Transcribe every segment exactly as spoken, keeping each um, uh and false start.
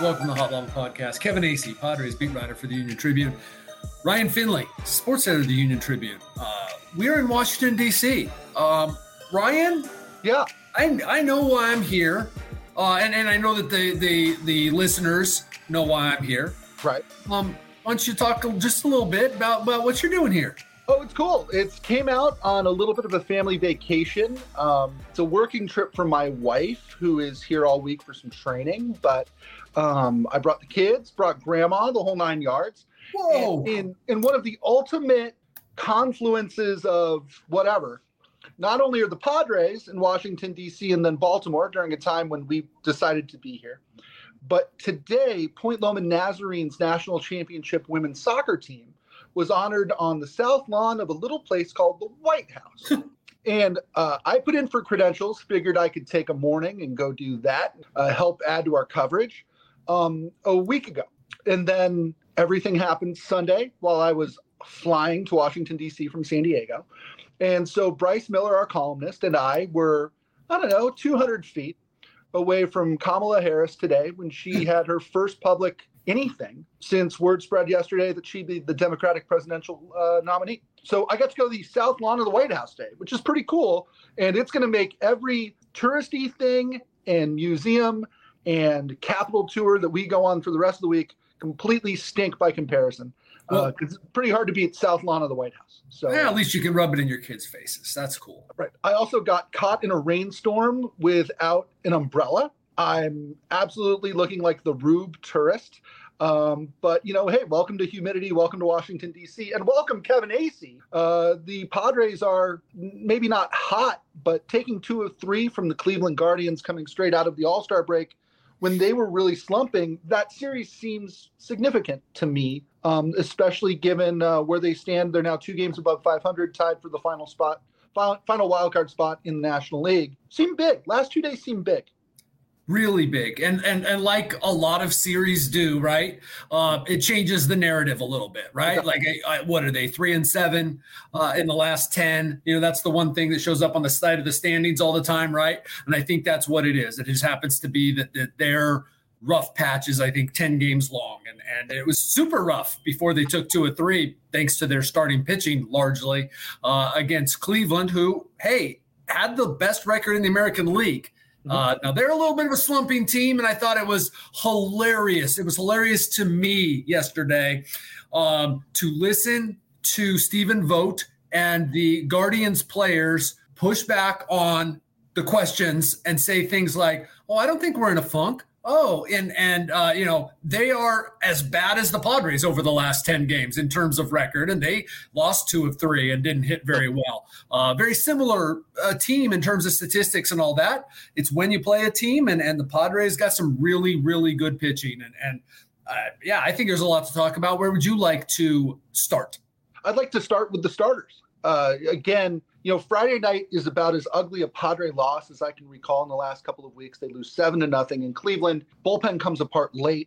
Welcome to the Hot Lava Podcast. Kevin Acee, Padres beat writer for the Union Tribune. Ryan Finley, sports editor of the Union Tribune. Uh, we're in Washington, D C. Um, Ryan? Yeah. I, I know why I'm here, uh, and, and I know that the, the, the listeners know why I'm here. Right. Um, why don't you talk just a little bit about, about what you're doing here? Oh, it's cool. It came out on a little bit of a family vacation. Um, it's a working trip for my wife, who is here all week for some training. But um, I brought the kids, brought grandma, the whole nine yards. Whoa! And in in one of the ultimate confluences of whatever, not only are the Padres in Washington, D C, and then Baltimore during a time when we decided to be here, but today, Point Loma Nazarene's national championship women's soccer team was honored on the south lawn of a little place called the White House. And uh, I put in for credentials, figured I could take a morning and go do that, uh, help add to our coverage um, a week ago. And then everything happened Sunday while I was flying to Washington, D C from San Diego. And so Bryce Miller, our columnist, and I were, I don't know, two hundred feet away from Kamala Harris today when she had her first public anything since word spread yesterday that she'd be the Democratic presidential uh, nominee. So I got to go to the south lawn of the White House today, which is pretty cool. And it's going to make every touristy thing and museum and Capitol tour that we go on for the rest of the week completely stink by comparison. Because uh, it's pretty hard to beat south lawn of the White House. So yeah, at least you can rub it in your kids' faces. That's cool. Right. I also got caught in a rainstorm without an umbrella. I'm absolutely looking like the Rube tourist. Um, but, you know, hey, welcome to humidity. Welcome to Washington, D C. And welcome, Kevin Acee. Uh, the Padres are maybe not hot, but taking two of three from the Cleveland Guardians coming straight out of the All-Star break. When they were really slumping, that series seems significant to me, um, especially given uh, where they stand. They're now two games above five hundred, tied for the final spot, final, final wildcard spot in the National League. Seem big. Last two days seem big. Really big. And, and and like a lot of series do, right? Uh, it changes the narrative a little bit, right? Yeah. Like, I, I, what are they, three and seven uh, in the last ten? You know, that's the one thing that shows up on the side of the standings all the time, right? And I think that's what it is. It just happens to be that, that their rough patch is, I think, ten games long. And, and it was super rough before they took two or three, thanks to their starting pitching largely uh, against Cleveland, who, hey, had the best record in the American League. Uh, now, they're a little bit of a slumping team, and I thought it was hilarious. It was hilarious to me yesterday um, to listen to Stephen Vogt and the Guardians players push back on the questions and say things like, oh, I don't think we're in a funk. Oh, and, and uh, you know, they are as bad as the Padres over the last ten games in terms of record, and they lost two of three and didn't hit very well. Uh, very similar uh, team in terms of statistics and all that. It's when you play a team, and, and the Padres got some really, really good pitching. And, and uh, yeah, I think there's a lot to talk about. Where would you like to start? I'd like to start with the starters. Uh, again, you know, Friday night is about as ugly a Padre loss as I can recall in the last couple of weeks. They lose seven to nothing in Cleveland. Bullpen comes apart late.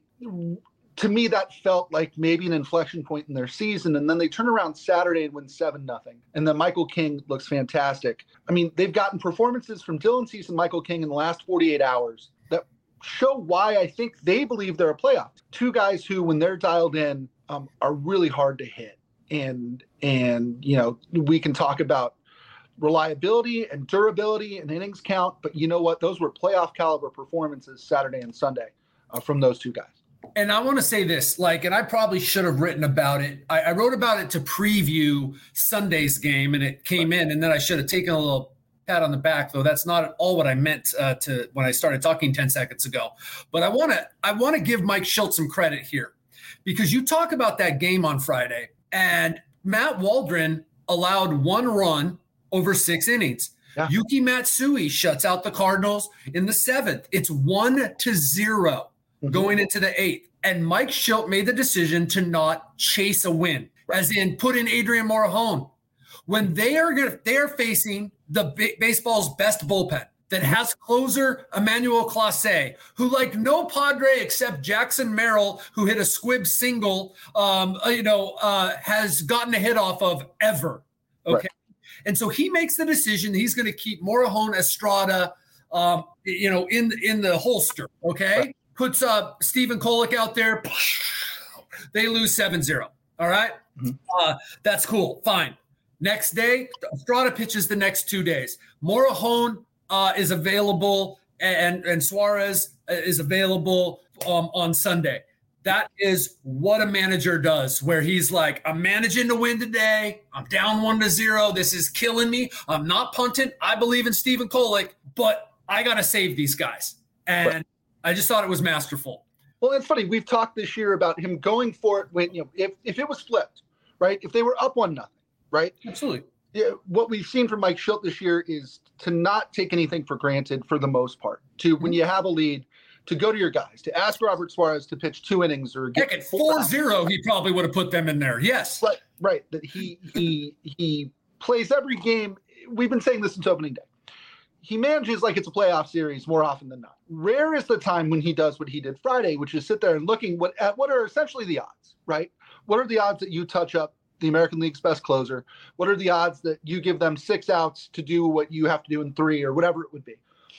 To me, that felt like maybe an inflection point in their season. And then they turn around Saturday and win seven nothing. And then Michael King looks fantastic. I mean, they've gotten performances from Dylan Cease and Michael King in the last forty-eight hours that show why I think they believe they're a playoff. Two guys who, when they're dialed in, um, are really hard to hit. And, and you know, we can talk about reliability and durability and innings count, but you know what? Those were playoff caliber performances Saturday and Sunday uh, from those two guys. And I want to say this, like, and I probably should have written about it. I, I wrote about it to preview Sunday's game, and it came in, and then I should have taken a little pat on the back, though. That's not at all what I meant uh, to when I started talking ten seconds ago. But I want to I want to give Mike Shildt some credit here, because you talk about that game on Friday, and Matt Waldron allowed one run over six innings. Yeah. Yuki Matsui shuts out the Cardinals in the seventh. It's one to zero mm-hmm. going into the eighth. And Mike Shildt made the decision to not chase a win, right. as in put in Adrian Morejon. When they are gonna, they are facing the b- baseball's best bullpen that has closer Emmanuel Clase, who, like no Padre except Jackson Merrill, who hit a squib single, um, you know, uh, has gotten a hit off of ever. Okay. Right. And so he makes the decision he's going to keep Morejon Estrada, um, you know, in in the holster. Okay. Right. puts uh, Stephen Kolek out there. They lose seven zero. All right? Mm-hmm. Uh, that's cool. Fine. Next day, Estrada pitches the next two days. Morejon uh, is available, and, and Suarez is available um, on Sunday. That is what a manager does, where he's like, I'm managing to win today. I'm down one to zero. This is killing me. I'm not punting. I believe in Stephen Kolek, but I got to save these guys. And right. I just thought it was masterful. Well, it's funny. We've talked this year about him going for it when, you know, if, if it was flipped, right? If they were up one nothing, right? Absolutely. Yeah, what we've seen from Mike Shildt this year is to not take anything for granted for the most part. To when you have a lead, to go to your guys, to ask Robert Suarez to pitch two innings or get Heck, at four zero, he probably would have put them in there. Yes. Right, right. That he he he plays every game. We've been saying this since opening day. He manages like it's a playoff series more often than not. Rare is the time when he does what he did Friday, which is sit there and looking what at what are essentially the odds, right? What are the odds that you touch up the American League's best closer? What are the odds that you give them six outs to do what you have to do in three or whatever it would be?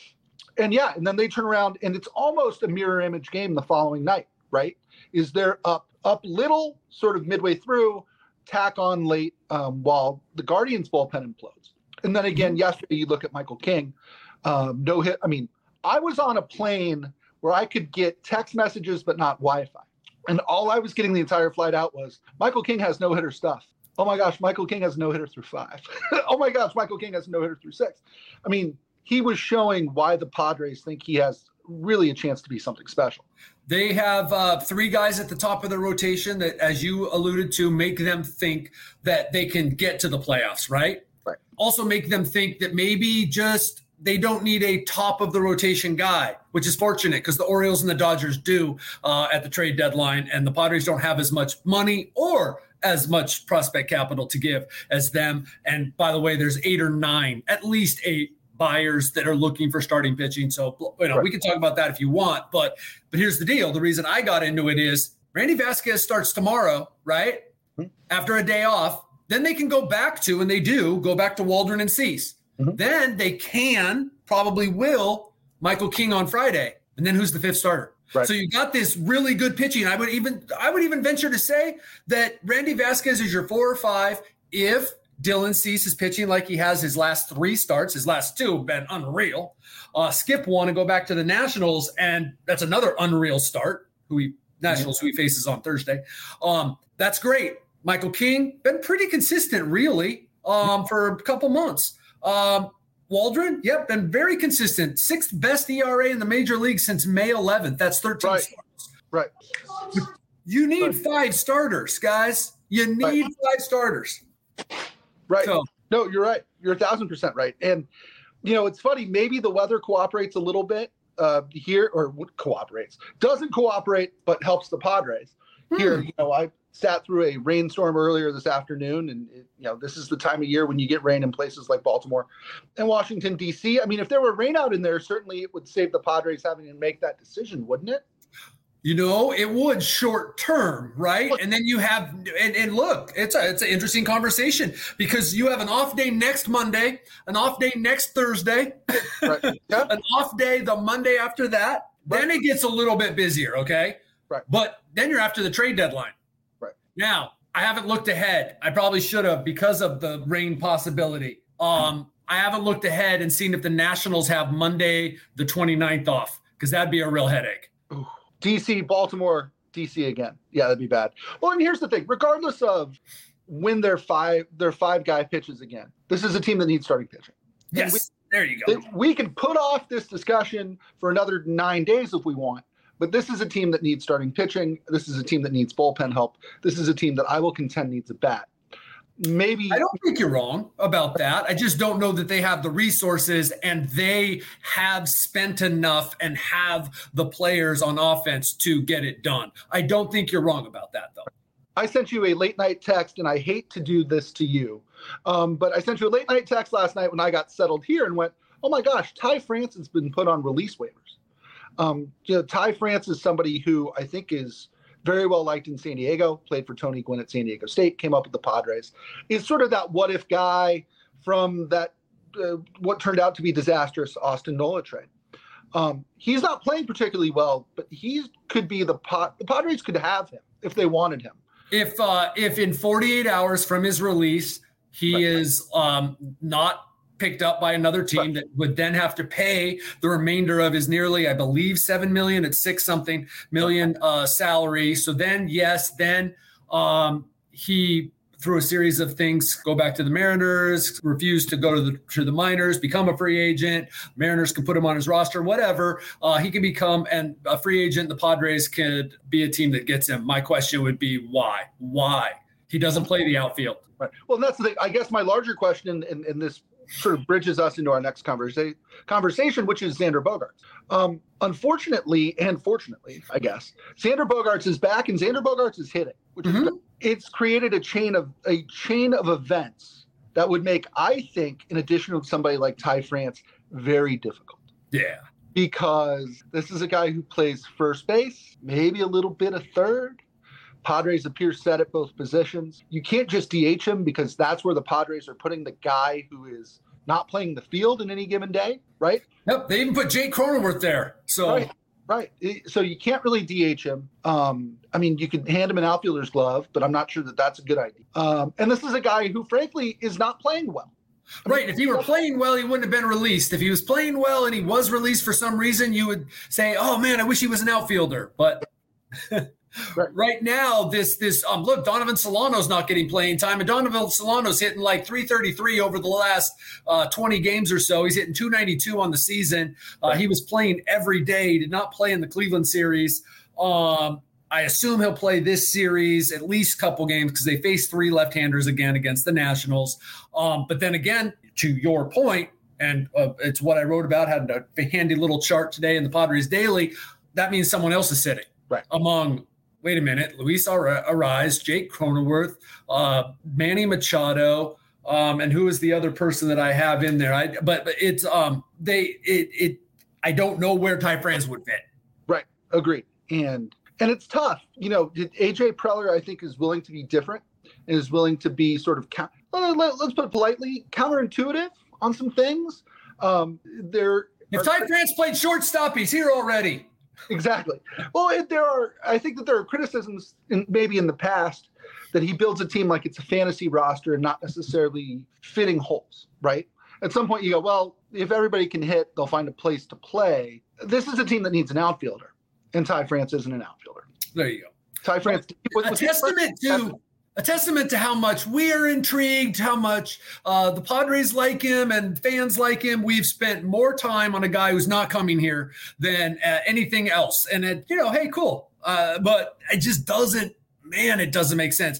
And yeah, and then they turn around and it's almost a mirror image game the following night, right? Is they're up, up little sort of midway through, tack on late um, while the Guardians bullpen implodes. And then again, mm-hmm. yesterday you look at Michael King, um, no hit. I mean, I was on a plane where I could get text messages, but not Wi-Fi. And all I was getting the entire flight out was Michael King has no hitter stuff. Oh my gosh, Michael King has no hitter through five. Oh my gosh, Michael King has no hitter through six. I mean, he was showing why the Padres think he has really a chance to be something special. They have uh, three guys at the top of the rotation that, as you alluded to, make them think that they can get to the playoffs, right? Right. Also make them think that maybe just they don't need a top of the rotation guy, which is fortunate because the Orioles and the Dodgers do uh, at the trade deadline, and the Padres don't have as much money or as much prospect capital to give as them. And by the way, there's eight or nine, at least eight buyers that are looking for starting pitching. So, you know, right. we can talk about that if you want, but, but here's the deal. The reason I got into it is Randy Vasquez starts tomorrow, right? Mm-hmm. After a day off, then they can go back to, and they do go back to Waldron and Cease. Mm-hmm. Then they can, probably will, Michael King on Friday. And then who's the fifth starter? Right. So you got this really good pitching. I would even I would even venture to say that Randy Vasquez is your four or five if Dylan Cease is pitching like he has his last three starts. His last two have been unreal. Uh, skip one and go back to the Nationals, and that's another unreal start, who he Nationals who he faces on Thursday. Um, that's great. Michael King, been pretty consistent, really, um, for a couple months. Um, Waldron, yep, been very consistent. Sixth best E R A in the major league since May eleventh. That's thirteen right. starts. Right. You need right. five starters, guys. You need right. five starters. Right. So, no, you're right. You're a thousand percent right. And, you know, it's funny. Maybe the weather cooperates a little bit uh, here, or cooperates, doesn't cooperate, but helps the Padres. Hmm. Here, you know, I sat through a rainstorm earlier this afternoon, and it, you know, this is the time of year when you get rain in places like Baltimore and Washington, D C. I mean, if there were rain out in there, certainly it would save the Padres having to make that decision, wouldn't it? You know, it would short term, right? And then you have, and, and look, it's a it's an interesting conversation because you have an off day next Monday, an off day next Thursday, right. yeah. an off day the Monday after that. Right. Then it gets a little bit busier, okay? Right. But then you're after the trade deadline. Right. Now, I haven't looked ahead. I probably should have because of the rain possibility. Um, I haven't looked ahead and seen if the Nationals have Monday the twenty-ninth off, because that'd be a real headache. Ooh. D C, Baltimore, D C again. Yeah, that'd be bad. Well, and here's the thing. Regardless of when their five their five guy pitches again, this is a team that needs starting pitching. Yes, we, there you go. We can put off this discussion for another nine days if we want, but this is a team that needs starting pitching. This is a team that needs bullpen help. This is a team that I will contend needs a bat. Maybe I don't think you're wrong about that. I just don't know that they have the resources and they have spent enough and have the players on offense to get it done. I don't think you're wrong about that, though. I sent you a late night text, and I hate to do this to you, um, but I sent you a late night text last night when I got settled here and went, oh my gosh, Ty France has been put on release waivers. Um, you know, Ty France is somebody who I think is very well liked in San Diego, played for Tony Gwynn at San Diego State, came up with the Padres. Is sort of that what if guy from that, uh, what turned out to be disastrous Austin Nola trade. Um, he's not playing particularly well, but he could be the pot. The Padres could have him if they wanted him. If uh, if in forty-eight hours from his release, he right. is um, not picked up by another team right. that would then have to pay the remainder of his nearly, I believe, seven million at six something million uh, salary. So then, yes, then um, he, through a series of things, go back to the Mariners, refuse to go to the to the minors, become a free agent. Mariners can put him on his roster, whatever. Uh, he can become and a free agent. The Padres could be a team that gets him. My question would be why? Why? He doesn't play the outfield. Right. Well, that's the thing. I guess my larger question in, in, in this sort of bridges us into our next conversa- conversation, which is Xander Bogaerts. Um, unfortunately, and fortunately, I guess, Xander Bogaerts is back and Xander Bogaerts is hitting, which mm-hmm. is it's created a chain of a chain of events that would make, I think, in addition to somebody like Ty France, very difficult. Yeah. Because this is a guy who plays first base, maybe a little bit of third. Padres appear set at both positions. You can't just D H him because that's where the Padres are putting the guy who is not playing the field in any given day, right? Yep, they even put Jake Cronenworth there. So right, right. So you can't really D H him. Um, I mean, you can hand him an outfielder's glove, but I'm not sure that that's a good idea. Um, and this is a guy who, frankly, is not playing well. I right. mean, if he were playing well, he wouldn't have been released. If he was playing well and he was released for some reason, you would say, oh, man, I wish he was an outfielder. But right. right now, this this um look, Donovan Solano's not getting playing time, and Donovan Solano's hitting like three thirty-three over the last uh, twenty games or so. He's hitting two ninety-two on the season. Uh, right. He was playing every day. He did not play in the Cleveland series. Um, I assume he'll play this series at least a couple games because they face three left-handers again against the Nationals. Um, but then again, to your point, and uh, it's what I wrote about, had a handy little chart today in the Padres Daily. That means someone else is sitting right among. Wait a minute, Luis Arraez, Jake Cronenworth, uh, Manny Machado, um, and who is the other person that I have in there? I but, but it's um they it it I don't know where Ty France would fit. Right, agreed, and and it's tough. You know, A J Preller I think is willing to be different and is willing to be sort of uh, let, let's put it politely counterintuitive on some things. Um, there. If Ty France played shortstop, he's here already. Exactly. Well, it, there are. I think that there are criticisms, in, maybe in the past, that he builds a team like it's a fantasy roster and not necessarily fitting holes. Right. At some point, you go, well, if everybody can hit, they'll find a place to play. This is a team that needs an outfielder, and Ty France isn't an outfielder. There you go. Ty France. A, a testament to. A testament to how much we're intrigued, how much uh, the Padres like him and fans like him. We've spent more time on a guy who's not coming here than uh, anything else. And, it, you know, hey, cool. Uh, but it just doesn't, man, it doesn't make sense.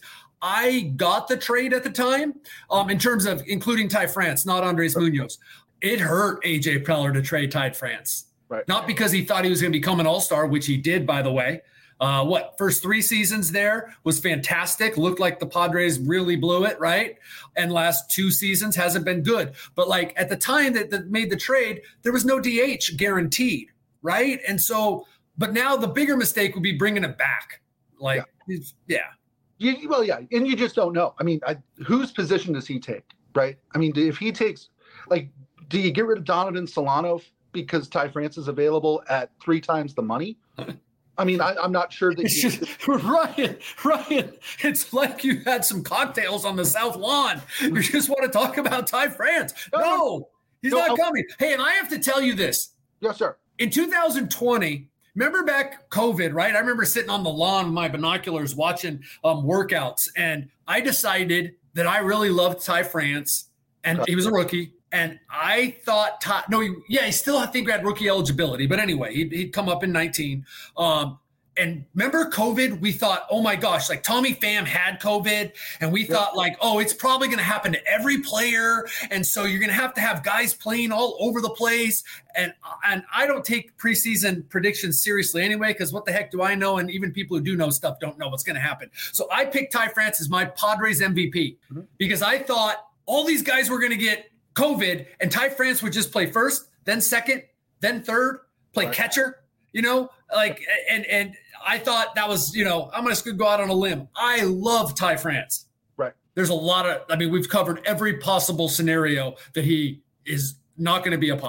I got the trade at the time um, in terms of including Ty France, not Andres Munoz. It hurt A J Preller to trade Ty France. Right. Not because he thought he was going to become an all-star, which he did, by the way. Uh, what first three seasons there was fantastic. Looked like the Padres really blew it, right? And last two seasons hasn't been good. But like at the time that, that made the trade, there was no D H guaranteed, right? And so, but now the bigger mistake would be bringing it back. Like, yeah. yeah. You, well, yeah, and you just don't know. I mean, I, whose position does he take, right? I mean, if he takes, like, do you get rid of Donovan Solano because Ty France is available at three times the money? I mean, I, I'm not sure that it's you, just, Ryan, Ryan, it's like you had some cocktails on the South Lawn. You just want to talk about Ty France. No, he's no, not I'll, coming. Hey, and I have to tell you this. Yes, sir. In two thousand twenty, remember back COVID, right? I remember sitting on the lawn with my binoculars watching um, workouts, and I decided that I really loved Ty France, and he was a rookie. And I thought, Ty, no, he, yeah, he still, I think, had rookie eligibility. But anyway, he'd, he'd come up in nineteen. Um, and remember COVID? We thought, oh, my gosh, like Tommy Pham had COVID. And we thought like, oh, it's probably going to happen to every player. And so you're going to have to have guys playing all over the place. And, and I don't take preseason predictions seriously anyway, because what the heck do I know? And even people who do know stuff don't know what's going to happen. So I picked Ty France as my Padres M V P mm-hmm. because I thought all these guys were going to get COVID, and Ty France would just play first, then second, then third, play right. catcher, you know, like, and and I thought that was, you know, I'm just going to go out on a limb. I love Ty France. Right. There's a lot of, I mean, we've covered every possible scenario that he is not going to be a Padre.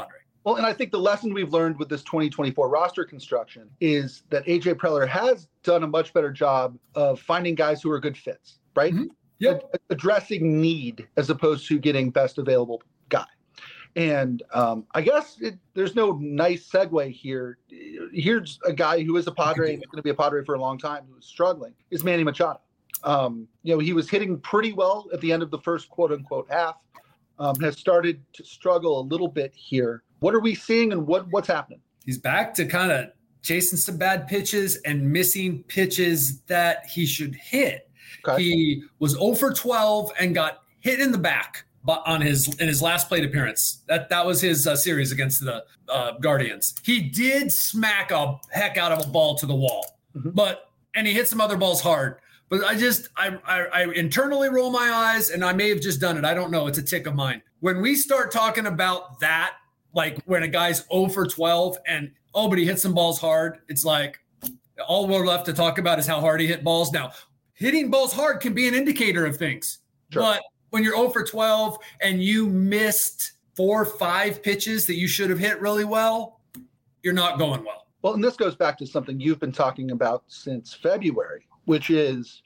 Well, and I think the lesson we've learned with this twenty twenty-four roster construction is that A J Preller has done a much better job of finding guys who are good fits, right? Mm-hmm. Yep. Ad- addressing need as opposed to getting best available guy. And um, I guess it, there's no nice segue here. Here's a guy who is a Padre and is going to be a Padre for a long time who's struggling, is Manny Machado. Um, you know, he was hitting pretty well at the end of the first quote unquote half, um, has started to struggle a little bit here. What are we seeing and what what's happening? He's back to kind of chasing some bad pitches and missing pitches that he should hit. Okay. He was zero for twelve and got hit in the back on his in his last plate appearance. That that was his uh, series against the uh, Guardians. He did smack a heck out of a ball to the wall, mm-hmm. but and he hit some other balls hard. But I just I, I I internally roll my eyes, and I may have just done it. I don't know. It's a tick of mine. When we start talking about that, like when a guy's zero for twelve and oh, but he hit some balls hard, it's like all we're left to talk about is how hard he hit balls. Now, hitting balls hard can be an indicator of things, sure. But when you're zero for twelve and you missed four or five pitches that you should have hit really well, you're not going well. Well, and this goes back to something you've been talking about since February, which is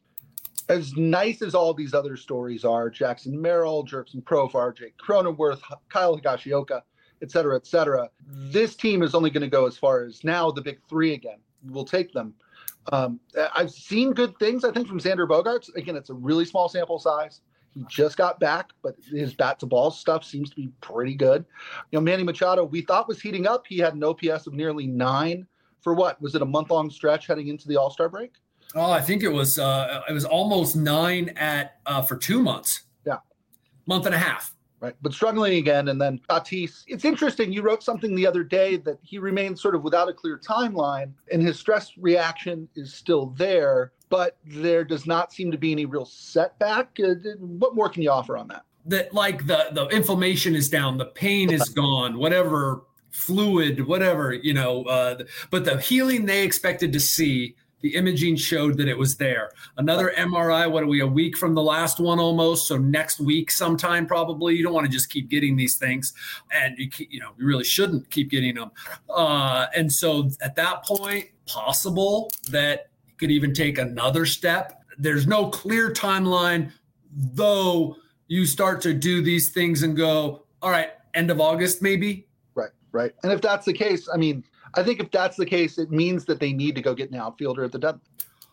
as nice as all these other stories are, Jackson Merrill, Jerkson Profar, Jake Cronenworth, Kyle Higashioka, et cetera, et cetera, this team is only going to go as far as now the big three again. We'll take them. Um, I've seen good things, I think, from Xander Bogaerts. Again, it's a really small sample size. He just got back, but his bat to ball stuff seems to be pretty good. You know, Manny Machado, we thought was heating up. He had an O P S of nearly nine for what? Was it a month-long stretch heading into the All-Star break? Oh, I think it was uh, it was almost nine at uh, for two months. Yeah. Month and a half. Right, but struggling again. And then Tatis, it's interesting. You wrote something the other day that he remains sort of without a clear timeline, and his stress reaction is still there, but there does not seem to be any real setback. Uh, what more can you offer on that? That like the, the inflammation is down, the pain is gone, whatever fluid, whatever, you know, uh, but the healing they expected to see, the imaging showed that it was there. Another M R I, what are we, a week from the last one almost? So next week sometime probably. You don't want to just keep getting these things. And, you you know, you really shouldn't keep getting them. Uh, and so at that point, possible that you could even take another step. There's no clear timeline, though you start to do these things and go, all right, end of August maybe? Right, right. And if that's the case, I mean, I think if that's the case, it means that they need to go get an outfielder at the deadline.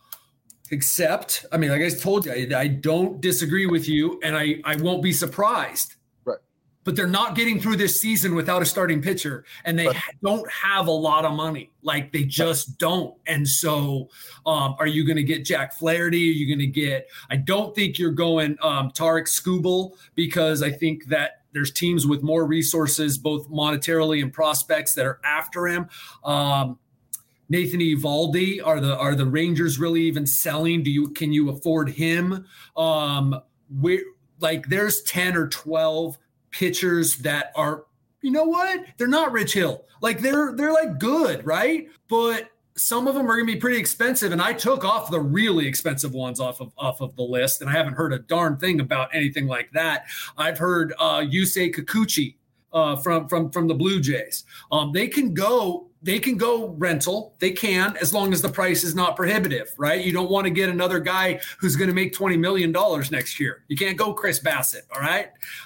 Except, I mean, like I told you, I, I don't disagree with you, and I, I won't be surprised. Right. But they're not getting through this season without a starting pitcher, and they right. ha- don't have a lot of money. Like, they just don't. And so um, are you going to get Jack Flaherty? Are you going to get – I don't think you're going um, Tarik Skubal, because I think that there's teams with more resources, both monetarily and prospects, that are after him. Um, Nathan Eovaldi, are the are the Rangers really even selling? Do you can you afford him? Um, we like there's ten or twelve pitchers that are, you know what? They're not Rich Hill. Like they're they're like good, right? But some of them are going to be pretty expensive, and I took off the really expensive ones off of off of the list, and I haven't heard a darn thing about anything like that. I've heard uh, Yusei Kikuchi uh, from from from the Blue Jays. Um, they can go they can go rental. They can, as long as the price is not prohibitive, right? You don't want to get another guy who's going to make twenty million dollars next year. You can't go Chris Bassett, all right?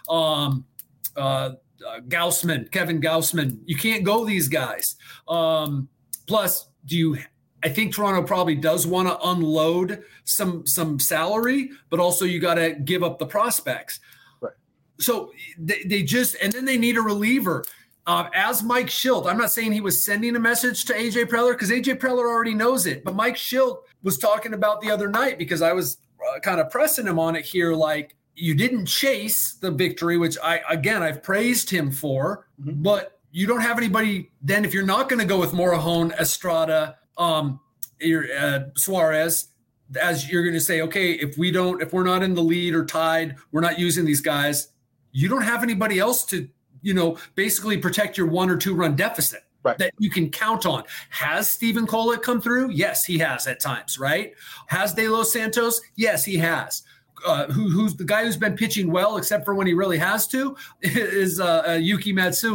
Um, uh, uh, Gaussman, Kevin Gaussman. You can't go these guys. Um, plus. Do you I think Toronto probably does want to unload some some salary, but also you got to give up the prospects. Right. So they, they just and then they need a reliever. Uh, as Mike Schilt, I'm not saying he was sending a message to A J Preller, because A J Preller already knows it. But Mike Schilt was talking about the other night, because I was uh, kind of pressing him on it here, like, you didn't chase the victory, which I again I've praised him for, mm-hmm. but you don't have anybody then if you're not going to go with Morejon, Estrada, um, uh, Suarez, as you're going to say, okay, if we don't, if we're not in the lead or tied, we're not using these guys. You don't have anybody else to, you know, basically protect your one or two run deficit right. that you can count on. Has Stephen Kolek come through? Yes, he has at times, right? Has De Los Santos? Yes, he has. Uh, who, who's the guy who's been pitching well, except for when he really has to, is uh, uh, Yuki Matsui.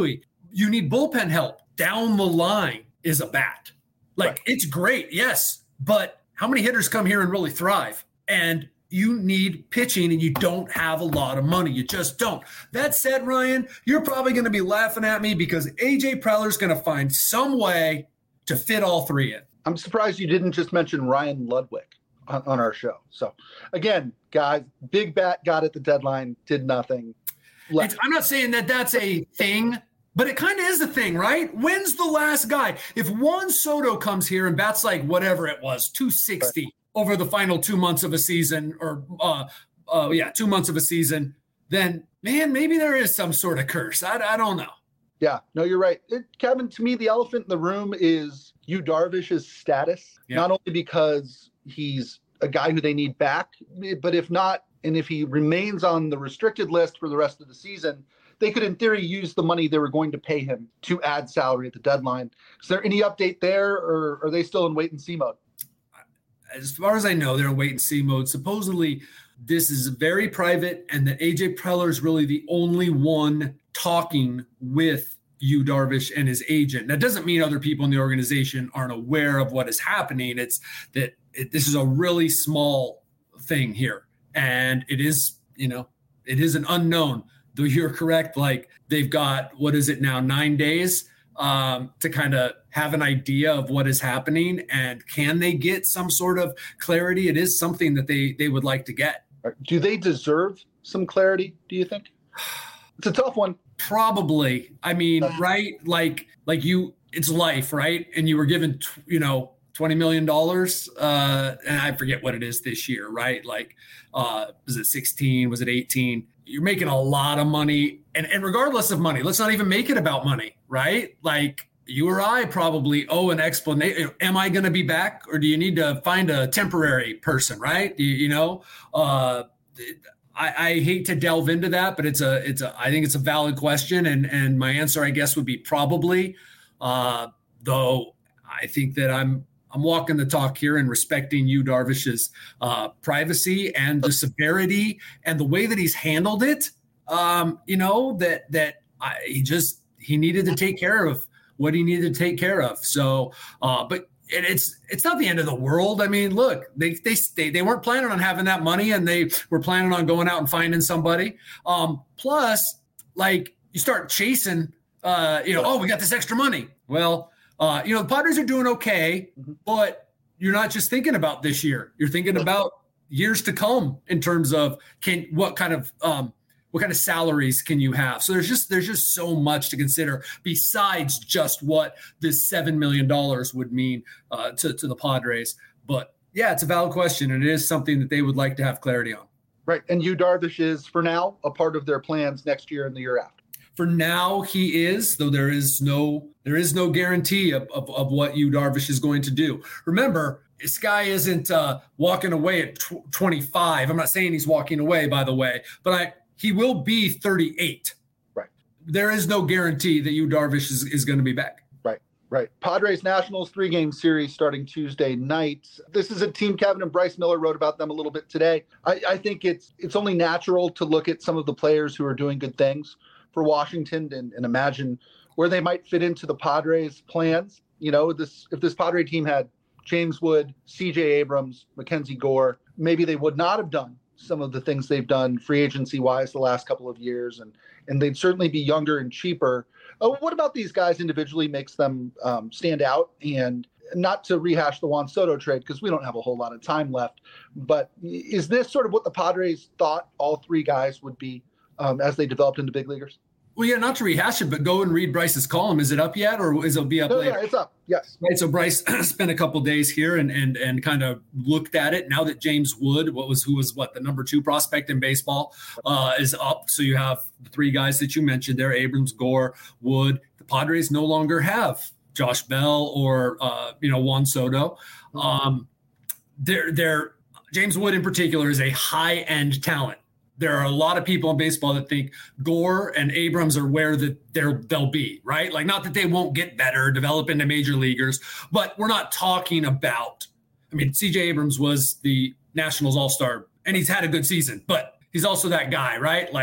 you need bullpen help. Down the line is a bat. Like, Right. it's great, yes, but how many hitters come here and really thrive? And you need pitching, and you don't have a lot of money. You just don't. That said, Ryan, you're probably going to be laughing at me because A J Preller's going to find some way to fit all three in. I'm surprised you didn't just mention Ryan Ludwig on, on our show. So, again, guys, big bat got at the deadline, did nothing. It's, I'm not saying that that's a thing, but it kind of is a thing, right? When's the last guy? If Juan Soto comes here and bats like whatever it was, two sixty right. over the final two months of a season, or uh, uh, yeah, two months of a season, then, man, maybe there is some sort of curse. I, I don't know. Yeah, no, you're right. It, Kevin, to me, the elephant in the room is Yu Darvish's status, yeah. Not only because he's a guy who they need back, but if not, and if he remains on the restricted list for the rest of the season, they could, in theory, use the money they were going to pay him to add salary at the deadline. Is there any update there, or are they still in wait-and-see mode? As far as I know, they're in wait-and-see mode. Supposedly, this is very private, and that A J Preller is really the only one talking with Yu Darvish and his agent. That doesn't mean other people in the organization aren't aware of what is happening. It's that it, this is a really small thing here, and it is, you know, it is an unknown. Though you're correct, like they've got, what is it now, nine days um, to kind of have an idea of what is happening, and can they get some sort of clarity? It is something that they they would like to get. Do they deserve some clarity, do you think? It's a tough one. Probably. I mean, right? Like, like you, it's life, right? And you were given, you know, twenty million dollars, uh, and I forget what it is this year, right? Like, uh, was it sixteen? Was it eighteen? You're making a lot of money. And, and regardless of money, let's not even make it about money, right? Like, you or I probably owe an explanation. Am I going to be back, or do you need to find a temporary person, right? You, you know, uh, I, I hate to delve into that, but it's a, it's a, I think it's a valid question. And, and my answer, I guess, would be probably, uh, though I think that I'm, I'm walking the talk here and respecting Yu Darvish's uh, privacy and the severity and the way that he's handled it. Um, you know, that, that I, he just, he needed to take care of what he needed to take care of. So, uh, but it, it's, it's not the end of the world. I mean, look, they, they, they, they weren't planning on having that money, and they were planning on going out and finding somebody. Um, plus, like, you start chasing, uh, you know, oh, we got this extra money. Well, Uh, you know, the Padres are doing okay, but you're not just thinking about this year. You're thinking about years to come in terms of can what kind of um, what kind of salaries can you have. So there's just there's just so much to consider besides just what this seven million dollars would mean uh, to to the Padres. But yeah, it's a valid question, and it is something that they would like to have clarity on. Right, and Yu Darvish is for now a part of their plans next year and the year after. For now, he is, though there is no there is no guarantee of, of, of what Yu Darvish is going to do. Remember, this guy isn't uh, walking away at tw- twenty-five. I'm not saying he's walking away, by the way, but I he will be thirty-eight. Right. There is no guarantee that Yu Darvish is, is going to be back. Right, right. Padres Nationals three-game series starting Tuesday night. This is a team, Kevin and Bryce Miller wrote about them a little bit today. I, I think it's it's only natural to look at some of the players who are doing good things for Washington and, and imagine where they might fit into the Padres' plans. You know, this if this Padre team had James Wood, C J Abrams, Mackenzie Gore, maybe they would not have done some of the things they've done free agency-wise the last couple of years, and and they'd certainly be younger and cheaper. Uh, what about these guys individually makes them um, stand out? And not to rehash the Juan Soto trade, because we don't have a whole lot of time left, but is this sort of what the Padres thought all three guys would be Um, as they developed into big leaguers? Well, yeah, not to rehash it, but go and read Bryce's column. Is it up yet, or is it be up no, later? No, it's up. Yes. Right. So Bryce spent a couple days here and and and kind of looked at it. Now that James Wood, what was who was what the number two prospect in baseball, uh, is up. So you have the three guys that you mentioned there: Abrams, Gore, Wood. The Padres no longer have Josh Bell or uh, you know Juan Soto. Um, they're they're James Wood in particular is a high end talent. There are a lot of people in baseball that think Gore and Abrams are where that they're they'll be, right? Like, not that they won't get better, develop into major leaguers, but we're not talking about, I mean, C J Abrams was the Nationals All-Star, and he's had a good season, but he's also that guy, right? Like,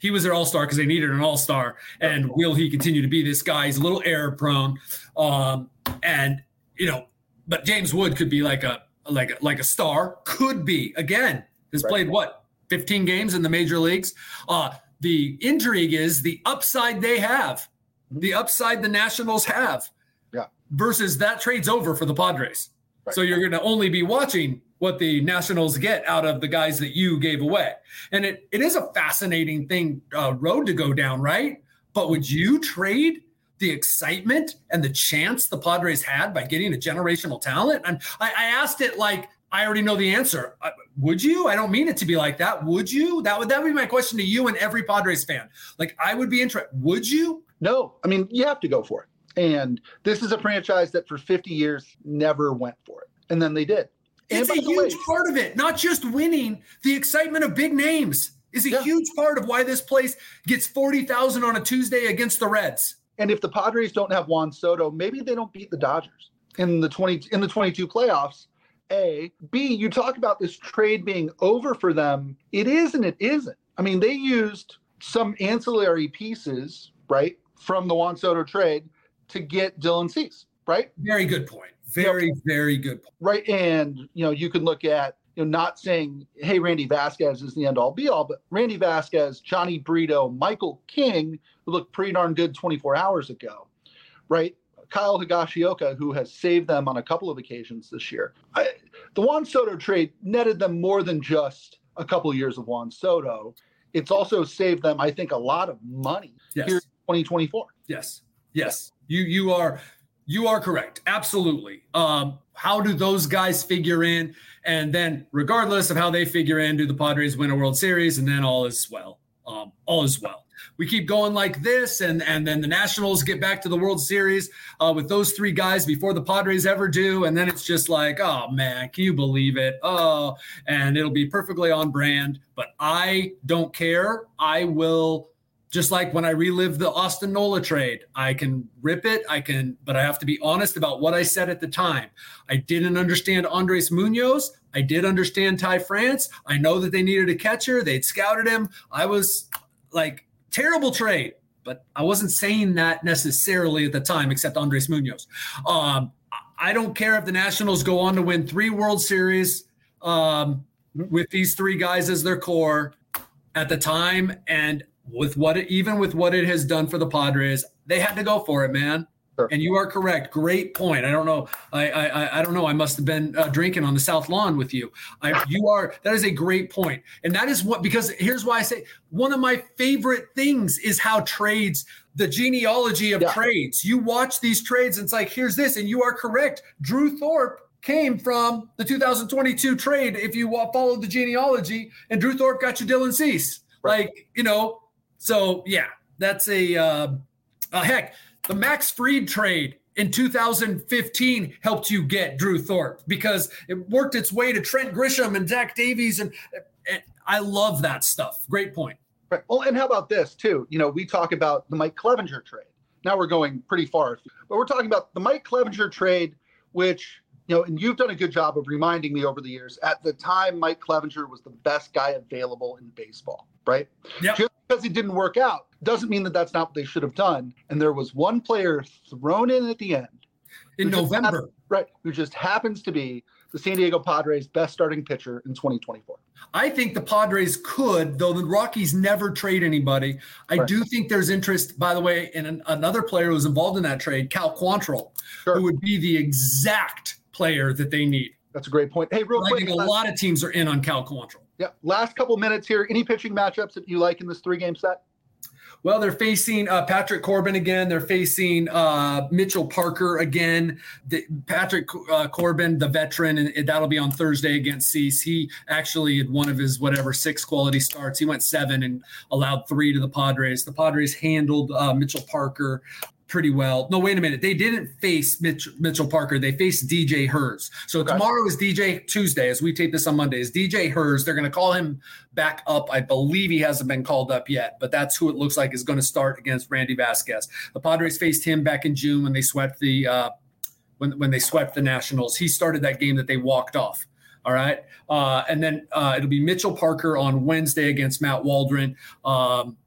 he was their all-star because they needed an all-star. And will he continue to be this guy? He's a little error prone. Um, and, you know, but James Wood could be like a like a, like a star. Could be. Again, has right. played what? fifteen games in the major leagues. Uh, the intrigue is the upside they have, the upside the Nationals have. Yeah. Versus that trade's over for the Padres. Right. So you're going to only be watching what the Nationals get out of the guys that you gave away. And it, it is a fascinating thing, uh, road to go down, right? But would you trade the excitement and the chance the Padres had by getting a generational talent? And I, I asked it like I already know the answer. Uh, would you? I don't mean it to be like that. Would you? That would that would be my question to you and every Padres fan. Like, I would be interested. Would you? No. I mean, you have to go for it. And this is a franchise that for fifty years never went for it. And then they did. It's a huge way, part of it. Not just winning. The excitement of big names is a yeah. huge part of why this place gets forty thousand on a Tuesday against the Reds. And if the Padres don't have Juan Soto, maybe they don't beat the Dodgers in the twenty in the twenty-two playoffs. A. B, you talk about this trade being over for them. It is and it isn't. I mean, they used some ancillary pieces, right, from the Juan Soto trade to get Dylan Cease, right? Very good point. Very, you know, very good point. Right. And, you know, you can look at, you know, not saying, hey, Randy Vasquez is the end all be all, but Randy Vasquez, Johnny Brito, Michael King, who looked pretty darn good twenty-four hours ago, right? Kyle Higashioka, who has saved them on a couple of occasions this year. I, the Juan Soto trade netted them more than just a couple of years of Juan Soto. It's also saved them, I think, a lot of money yes. here in twenty twenty-four. Yes. Yes. You you are you are correct. Absolutely. Um, how do those guys figure in? And then regardless of how they figure in, do the Padres win a World Series? And then all is well. Um, all is well. We keep going like this, and, and then the Nationals get back to the World Series uh, with those three guys before the Padres ever do. And then it's just like, oh, man, can you believe it? Oh, and it'll be perfectly on brand. But I don't care. I will, just like when I relive the Austin Nola trade, I can rip it. I can, but I have to be honest about what I said at the time. I didn't understand Andres Munoz. I did understand Ty France. I know that they needed a catcher. They'd scouted him. I was like, terrible trade, but I wasn't saying that necessarily at the time, except Andres Munoz. Um, I don't care if the Nationals go on to win three World Series um, with these three guys as their core at the time, and with what it, even with what it has done for the Padres, they had to go for it, man. Sure. And you are correct. Great point. I don't know. I I I don't know. I must have been uh, drinking on the South Lawn with you. I, you are. That is a great point. And that is what, because here's why I say one of my favorite things is how trades, the genealogy of yeah. trades. You watch these trades and it's like, here's this. And you are correct. Drew Thorpe came from the two thousand twenty-two trade. If you follow the genealogy, and Drew Thorpe got you Dylan Cease. Right. Like, you know, so yeah, that's a, uh, a heck. The Max Fried trade in two thousand fifteen helped you get Drew Thorpe because it worked its way to Trent Grisham and Zach Davies. And, and I love that stuff. Great point. Right. Well, and how about this too? You know, we talk about the Mike Clevenger trade. Now we're going pretty far, but we're talking about the Mike Clevenger trade, which, you know, and you've done a good job of reminding me over the years. At the time, Mike Clevenger was the best guy available in baseball, right? Yep. Just because it didn't work out doesn't mean that that's not what they should have done. And there was one player thrown in at the end in November, happened, right? Who just happens to be the San Diego Padres' best starting pitcher in twenty twenty-four. I think the Padres could, though the Rockies never trade anybody. I right. do think there's interest, by the way, in an, another player who was involved in that trade, Cal Quantrill, sure. who would be the exact player that they need. That's a great point. Hey, real I quick. I think a lot of teams are in on Cal Quantrill. Yeah. Last couple minutes here. Any pitching matchups that you like in this three-game set? Well, they're facing uh, Patrick Corbin again. They're facing uh, Mitchell Parker again. The, Patrick uh, Corbin, the veteran, and, and that'll be on Thursday against Cease. He actually had one of his whatever six quality starts. He went seven and allowed three to the Padres. The Padres handled uh, Mitchell Parker pretty well. No, wait a minute. They didn't face Mitch, Mitchell Parker. They faced D J Hers. So okay. tomorrow is D J Tuesday, as we tape this on Monday, is D J Hers. They're going to call him back up. I believe he hasn't been called up yet, but that's who it looks like is going to start against Randy Vasquez. The Padres faced him back in June when they swept the uh, when when they swept the Nationals. He started that game that they walked off. All right. Uh, and then uh, it'll be Mitchell Parker on Wednesday against Matt Waldron. Um,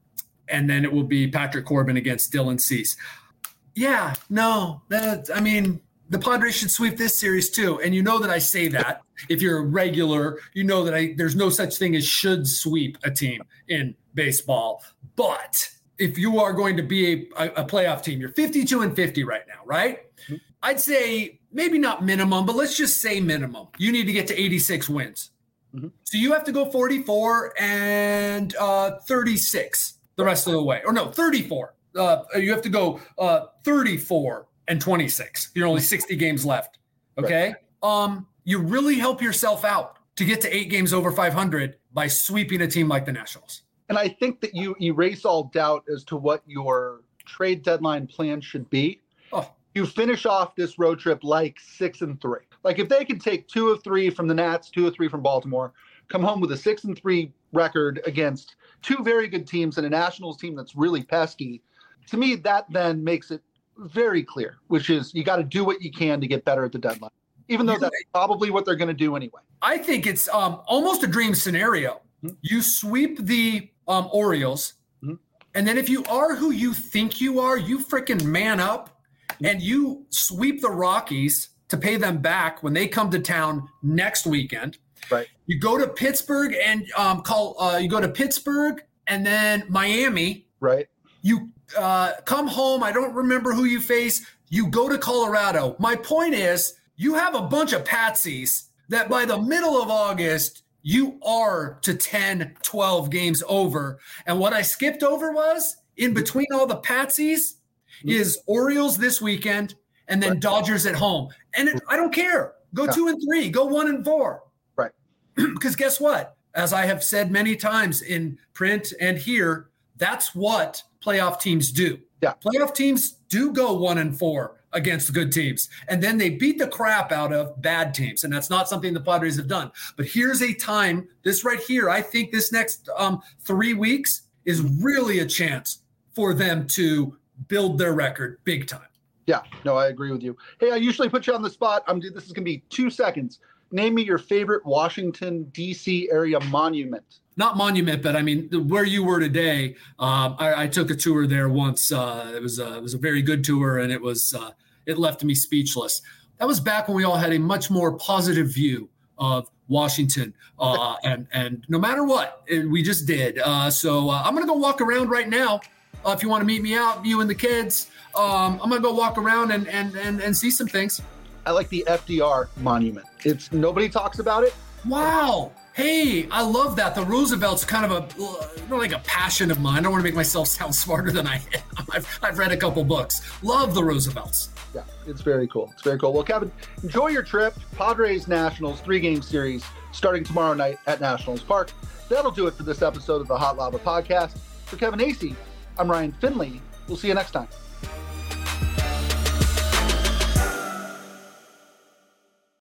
and then it will be Patrick Corbin against Dylan Cease. Yeah, no, that, I mean, the Padres should sweep this series too. And you know that I say that. If you're a regular, you know that I there's no such thing as should sweep a team in baseball. But if you are going to be a, a playoff team, you're fifty-two and fifty right now, right? Mm-hmm. I'd say maybe not minimum, but let's just say minimum. You need to get to eighty-six wins. Mm-hmm. So you have to go forty-four and uh, thirty-six the rest of the way. Or no, thirty-four. Uh, you have to go uh, thirty-four and twenty-six. You're only sixty games left. Okay. Right. Um, you really help yourself out to get to eight games over five hundred by sweeping a team like the Nationals. And I think that you erase all doubt as to what your trade deadline plan should be. Oh. You finish off this road trip like six and three. Like if they could take two of three from the Nats, two of three from Baltimore, come home with a six and three record against two very good teams and a Nationals team that's really pesky. To me, that then makes it very clear, which is you got to do what you can to get better at the deadline, even though that's probably what they're going to do anyway. I think it's um, almost a dream scenario. Mm-hmm. You sweep the um, Orioles, mm-hmm. and then if you are who you think you are, you freaking man up, mm-hmm. and you sweep the Rockies to pay them back when they come to town next weekend. Right. You go to Pittsburgh and um, call. Uh, you go to Pittsburgh and then Miami. Right. You uh, come home. I don't remember who you face. You go to Colorado. My point is, you have a bunch of patsies that by the middle of August, you are to ten, twelve games over. And what I skipped over was, in between all the patsies, is Orioles this weekend and then right. Dodgers at home. And it, I don't care. Go yeah. two and three. Go one and four. Right. Because guess what? As I have said many times in print and here, that's what playoff teams do. Yeah. Playoff teams do go one and four against good teams, and then they beat the crap out of bad teams. And that's not something the Padres have done. But here's a time, this right here, I think this next um, three weeks is really a chance for them to build their record big time. Yeah, no, I agree with you. Hey, I usually put you on the spot. I'm This is going to be two seconds. Name me your favorite Washington, D C area monument. Not monument, but I mean, where you were today, um, I, I took a tour there once. Uh, it was a, it was a very good tour, and it was uh, it left me speechless. That was back when we all had a much more positive view of Washington, uh, and and no matter what, it, we just did. Uh, so uh, I'm gonna go walk around right now. Uh, if you want to meet me out, you and the kids, um, I'm gonna go walk around and and and and see some things. I like the F D R monument. It's nobody talks about it. Wow. Hey, I love that. The Roosevelt's kind of a, you know, like a passion of mine. I don't want to make myself sound smarter than I am. I've, I've read a couple books. Love the Roosevelts. Yeah, it's very cool. It's very cool. Well, Kevin, enjoy your trip. Padres Nationals three-game series starting tomorrow night at Nationals Park. That'll do it for this episode of the Hot Lava Podcast. For Kevin Acee, I'm Ryan Finley. We'll see you next time.